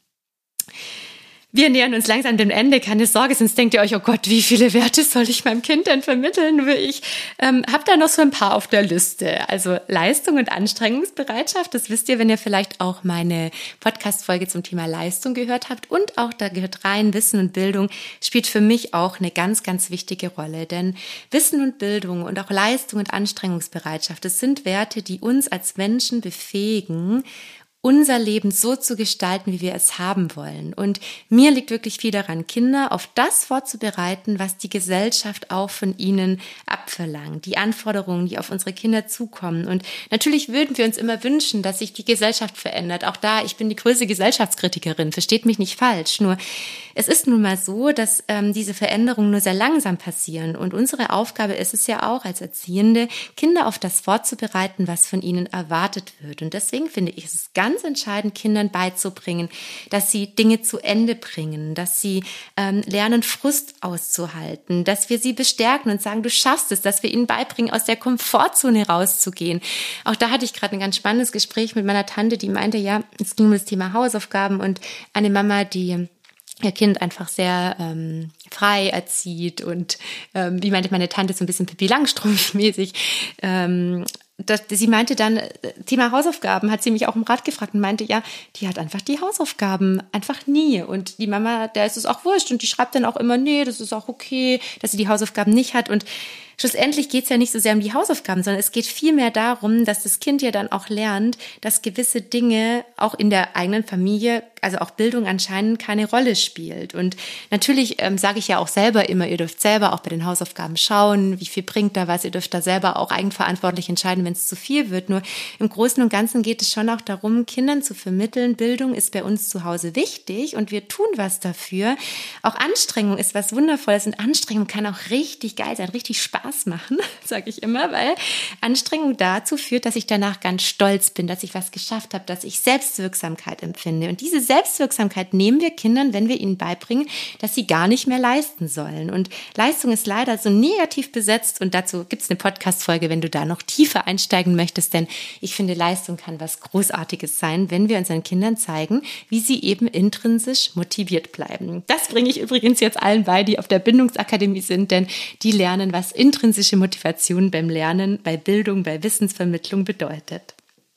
Wir nähern uns langsam dem Ende, keine Sorge, sonst denkt ihr euch, oh Gott, wie viele Werte soll ich meinem Kind denn vermitteln? Nur ich habe da noch so ein paar auf der Liste. Also Leistung und Anstrengungsbereitschaft, das wisst ihr, wenn ihr vielleicht auch meine Podcast-Folge zum Thema Leistung gehört habt. Und auch da gehört rein, Wissen und Bildung spielt für mich auch eine ganz, ganz wichtige Rolle. Denn Wissen und Bildung und auch Leistung und Anstrengungsbereitschaft, das sind Werte, die uns als Menschen befähigen, unser Leben so zu gestalten, wie wir es haben wollen. Und mir liegt wirklich viel daran, Kinder auf das vorzubereiten, was die Gesellschaft auch von ihnen abverlangt. Die Anforderungen, die auf unsere Kinder zukommen. Und natürlich würden wir uns immer wünschen, dass sich die Gesellschaft verändert. Auch da, ich bin die größte Gesellschaftskritikerin, versteht mich nicht falsch. Nur es ist nun mal so, dass diese Veränderungen nur sehr langsam passieren. Und unsere Aufgabe ist es ja auch als Erziehende, Kinder auf das vorzubereiten, was von ihnen erwartet wird. Und deswegen finde ich es ganz ganz entscheidend, Kindern beizubringen, dass sie Dinge zu Ende bringen, dass sie lernen, Frust auszuhalten, dass wir sie bestärken und sagen, du schaffst es, dass wir ihnen beibringen, aus der Komfortzone rauszugehen. Auch da hatte ich gerade ein ganz spannendes Gespräch mit meiner Tante, die meinte, ja, es ging um das Thema Hausaufgaben und eine Mama, die ihr Kind einfach sehr frei erzieht und wie meinte meine Tante, so ein bisschen Pippi Langstrumpf-mäßig. Sie meinte dann, Thema Hausaufgaben, hat sie mich auch im Rat gefragt und meinte, ja, die hat einfach die Hausaufgaben einfach nie. Und die Mama, der ist es auch wurscht und die schreibt dann auch immer, nee, das ist auch okay, dass sie die Hausaufgaben nicht hat. Und schlussendlich geht es ja nicht so sehr um die Hausaufgaben, sondern es geht vielmehr darum, dass das Kind ja dann auch lernt, dass gewisse Dinge auch in der eigenen Familie, also auch Bildung anscheinend keine Rolle spielt. Und natürlich sage ich ja auch selber immer, ihr dürft selber auch bei den Hausaufgaben schauen, wie viel bringt da was, ihr dürft da selber auch eigenverantwortlich entscheiden, wenn es zu viel wird. Nur im Großen und Ganzen geht es schon auch darum, Kindern zu vermitteln, Bildung ist bei uns zu Hause wichtig und wir tun was dafür. Auch Anstrengung ist was Wundervolles und Anstrengung kann auch richtig geil sein, richtig Spaß machen, sage ich immer, weil Anstrengung dazu führt, dass ich danach ganz stolz bin, dass ich was geschafft habe, dass ich Selbstwirksamkeit empfinde. Und diese Selbstwirksamkeit nehmen wir Kindern, wenn wir ihnen beibringen, dass sie gar nicht mehr leisten sollen. Und Leistung ist leider so negativ besetzt und dazu gibt es eine Podcast-Folge, wenn du da noch tiefer einsteigen möchtest, denn ich finde, Leistung kann was Großartiges sein, wenn wir unseren Kindern zeigen, wie sie eben intrinsisch motiviert bleiben. Das bringe ich übrigens jetzt allen bei, die auf der Bindungsakademie sind, denn die lernen, was intrinsische Motivation beim Lernen, bei Bildung, bei Wissensvermittlung bedeutet.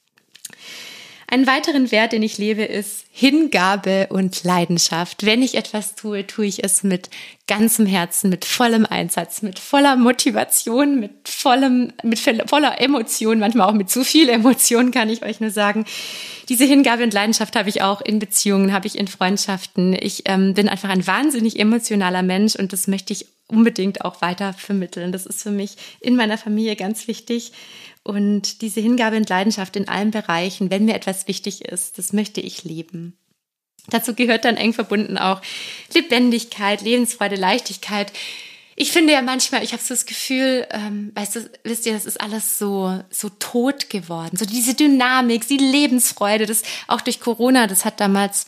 Einen weiteren Wert, den ich lebe, ist Hingabe und Leidenschaft. Wenn ich etwas tue, tue ich es mit ganzem Herzen, mit vollem Einsatz, mit voller Motivation, mit voller Emotion, manchmal auch mit zu viel Emotion, kann ich euch nur sagen. Diese Hingabe und Leidenschaft habe ich auch in Beziehungen, habe ich in Freundschaften. Ich bin einfach ein wahnsinnig emotionaler Mensch und das möchte ich unbedingt auch weiter vermitteln. Das ist für mich in meiner Familie ganz wichtig. Und diese Hingabe und Leidenschaft in allen Bereichen, wenn mir etwas wichtig ist, das möchte ich leben. Dazu gehört dann eng verbunden auch Lebendigkeit, Lebensfreude, Leichtigkeit. Ich finde ja manchmal, ich habe so das Gefühl, wisst ihr, das ist alles so tot geworden. So diese Dynamik, die Lebensfreude, das auch durch Corona, das hat damals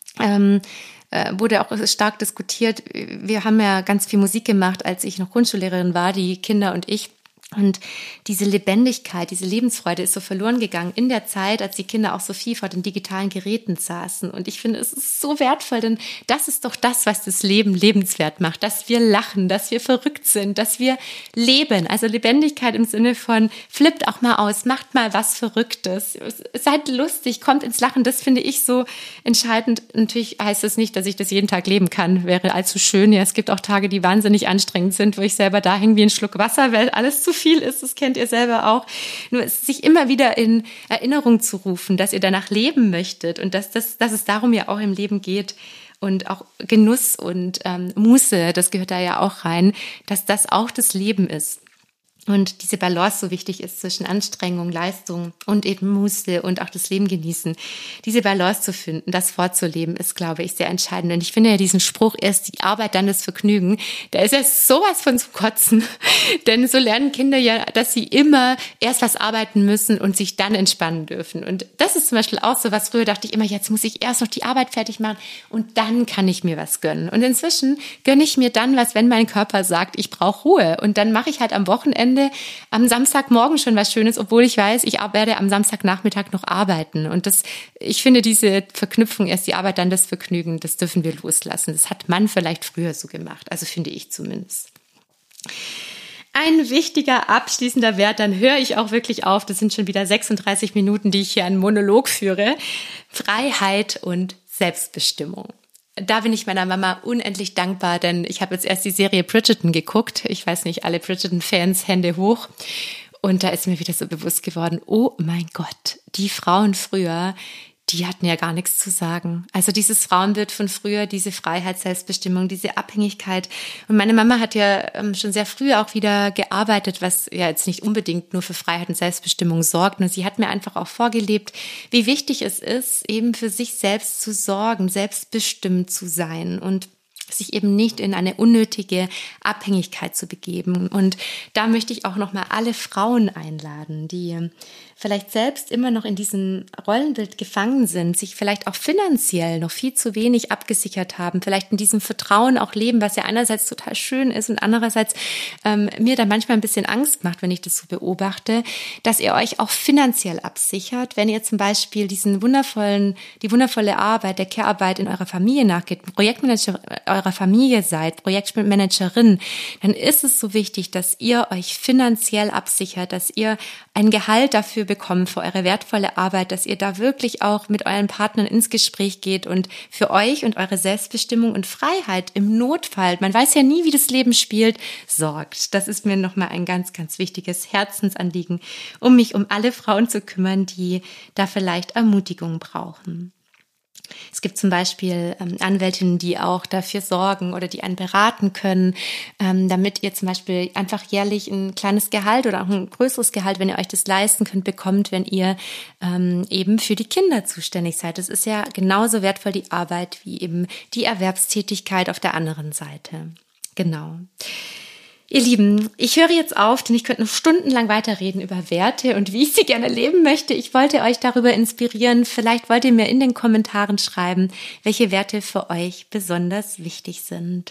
wurde auch stark diskutiert. Wir haben ja ganz viel Musik gemacht, als ich noch Grundschullehrerin war, die Kinder und ich. Und diese Lebendigkeit, diese Lebensfreude ist so verloren gegangen in der Zeit, als die Kinder auch so viel vor den digitalen Geräten saßen. Und ich finde, es ist so wertvoll, denn das ist doch das, was das Leben lebenswert macht, dass wir lachen, dass wir verrückt sind, dass wir leben. Also Lebendigkeit im Sinne von flippt auch mal aus, macht mal was Verrücktes, seid lustig, kommt ins Lachen. Das finde ich so entscheidend. Natürlich heißt das nicht, dass ich das jeden Tag leben kann, wäre allzu schön. Ja, es gibt auch Tage, die wahnsinnig anstrengend sind, wo ich selber da hänge wie ein Schluck Wasser, weil alles zu viel ist, das kennt ihr selber auch. Nur sich immer wieder in Erinnerung zu rufen, dass ihr danach leben möchtet und dass es darum ja auch im Leben geht und auch Genuss und Muße, das gehört da ja auch rein, dass das auch das Leben ist. Und diese Balance so wichtig ist zwischen Anstrengung, Leistung und eben Muße und auch das Leben genießen. Diese Balance zu finden, das vorzuleben, ist, glaube ich, sehr entscheidend. Und ich finde ja diesen Spruch, erst die Arbeit, dann das Vergnügen, der ist ja sowas von zu kotzen. Denn so lernen Kinder ja, dass sie immer erst was arbeiten müssen und sich dann entspannen dürfen. Und das ist zum Beispiel auch so, was früher dachte ich immer, jetzt muss ich erst noch die Arbeit fertig machen und dann kann ich mir was gönnen. Und inzwischen gönne ich mir dann was, wenn mein Körper sagt, ich brauche Ruhe. Und dann mache ich halt am Wochenende am Samstagmorgen schon was Schönes, obwohl ich weiß, ich werde am Samstagnachmittag noch arbeiten. Und ich finde diese Verknüpfung, erst die Arbeit, dann das Vergnügen, das dürfen wir loslassen. Das hat man vielleicht früher so gemacht, also finde ich zumindest. Ein wichtiger abschließender Wert, dann höre ich auch wirklich auf, das sind schon wieder 36 Minuten, die ich hier einen Monolog führe, Freiheit und Selbstbestimmung. Da bin ich meiner Mama unendlich dankbar, denn ich habe jetzt erst die Serie Bridgerton geguckt. Ich weiß nicht, alle Bridgerton-Fans, Hände hoch. Und da ist mir wieder so bewusst geworden, oh mein Gott, die Frauen früher, die hatten ja gar nichts zu sagen. Also dieses Frauenbild von früher, diese Freiheit, Selbstbestimmung, diese Abhängigkeit. Und meine Mama hat ja schon sehr früh auch wieder gearbeitet, was ja jetzt nicht unbedingt nur für Freiheit und Selbstbestimmung sorgt. Nur sie hat mir einfach auch vorgelebt, wie wichtig es ist, eben für sich selbst zu sorgen, selbstbestimmt zu sein. Und sich eben nicht in eine unnötige Abhängigkeit zu begeben. Und da möchte ich auch nochmal alle Frauen einladen, die vielleicht selbst immer noch in diesem Rollenbild gefangen sind, sich vielleicht auch finanziell noch viel zu wenig abgesichert haben, vielleicht in diesem Vertrauen auch leben, was ja einerseits total schön ist und andererseits mir da manchmal ein bisschen Angst macht, wenn ich das so beobachte, dass ihr euch auch finanziell absichert, wenn ihr zum Beispiel die wundervolle Arbeit, der Care-Arbeit in eurer Familie nachgeht, Projektmanager eurer Familie seid, Projektmanagerin, dann ist es so wichtig, dass ihr euch finanziell absichert, dass ihr ein Gehalt dafür bekommt, für eure wertvolle Arbeit, dass ihr da wirklich auch mit euren Partnern ins Gespräch geht und für euch und eure Selbstbestimmung und Freiheit im Notfall, man weiß ja nie, wie das Leben spielt, sorgt. Das ist mir nochmal ein ganz, ganz wichtiges Herzensanliegen, um mich um alle Frauen zu kümmern, die da vielleicht Ermutigung brauchen. Es gibt zum Beispiel Anwältinnen, die auch dafür sorgen oder die einen beraten können, damit ihr zum Beispiel einfach jährlich ein kleines Gehalt oder auch ein größeres Gehalt, wenn ihr euch das leisten könnt, bekommt, wenn ihr eben für die Kinder zuständig seid. Das ist ja genauso wertvoll, die Arbeit, wie eben die Erwerbstätigkeit auf der anderen Seite. Genau. Ihr Lieben, ich höre jetzt auf, denn ich könnte noch stundenlang weiterreden über Werte und wie ich sie gerne leben möchte. Ich wollte euch darüber inspirieren. Vielleicht wollt ihr mir in den Kommentaren schreiben, welche Werte für euch besonders wichtig sind.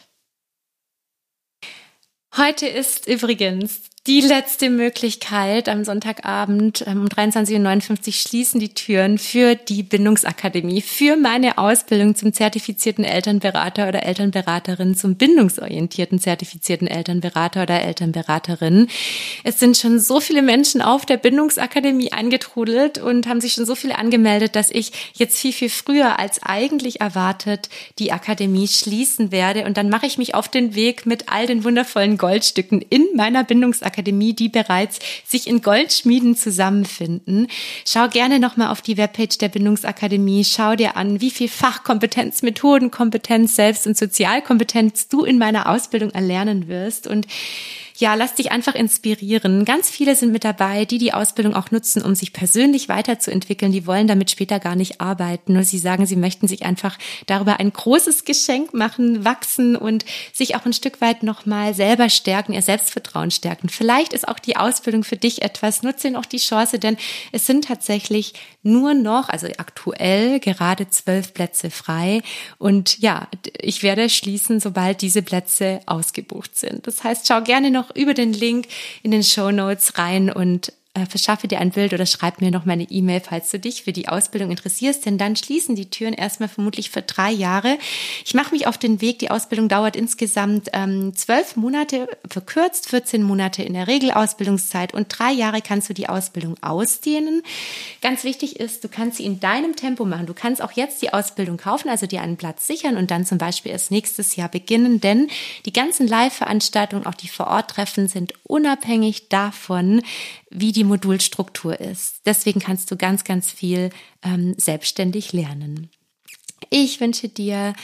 Heute ist übrigens die letzte Möglichkeit. Am Sonntagabend um 23:59 Uhr schließen die Türen für die Bindungsakademie, für meine Ausbildung zum zertifizierten Elternberater oder Elternberaterin, zum bindungsorientierten zertifizierten Elternberater oder Elternberaterin. Es sind schon so viele Menschen auf der Bindungsakademie eingetrudelt und haben sich schon so viele angemeldet, dass ich jetzt viel, viel früher als eigentlich erwartet die Akademie schließen werde. Und dann mache ich mich auf den Weg mit all den wundervollen Goldstücken in meiner Bindungsakademie, die bereits sich in Goldschmieden zusammenfinden. Schau gerne nochmal auf die Webpage der Bindungsakademie. Schau dir an, wie viel Fachkompetenz, Methodenkompetenz, Selbst- und Sozialkompetenz du in meiner Ausbildung erlernen wirst. Und ja, lass dich einfach inspirieren. Ganz viele sind mit dabei, die die Ausbildung auch nutzen, um sich persönlich weiterzuentwickeln. Die wollen damit später gar nicht arbeiten. Nur sie sagen, sie möchten sich einfach darüber ein großes Geschenk machen, wachsen und sich auch ein Stück weit nochmal selber stärken, ihr Selbstvertrauen stärken. Vielleicht ist auch die Ausbildung für dich etwas. Nutze noch die Chance, denn es sind tatsächlich nur noch, also aktuell gerade 12 Plätze frei. Und ja, ich werde schließen, sobald diese Plätze ausgebucht sind. Das heißt, schau gerne noch über den Link in den Shownotes rein und verschaffe dir ein Bild oder schreib mir noch meine E-Mail, falls du dich für die Ausbildung interessierst, denn dann schließen die Türen erstmal vermutlich für 3 Jahre. Ich mache mich auf den Weg. Die Ausbildung dauert insgesamt 12 Monate, verkürzt 14 Monate in der Regelausbildungszeit und 3 Jahre kannst du die Ausbildung ausdehnen. Ganz wichtig ist, du kannst sie in deinem Tempo machen. Du kannst auch jetzt die Ausbildung kaufen, also dir einen Platz sichern und dann zum Beispiel erst nächstes Jahr beginnen, denn die ganzen Live-Veranstaltungen, auch die Vor-Ort-Treffen sind unabhängig davon, wie die Modulstruktur ist. Deswegen kannst du ganz, ganz viel selbstständig lernen. Ich wünsche dir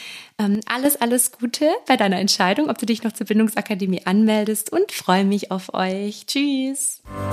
alles Gute bei deiner Entscheidung, ob du dich noch zur Bindungsakademie anmeldest und freue mich auf euch. Tschüss!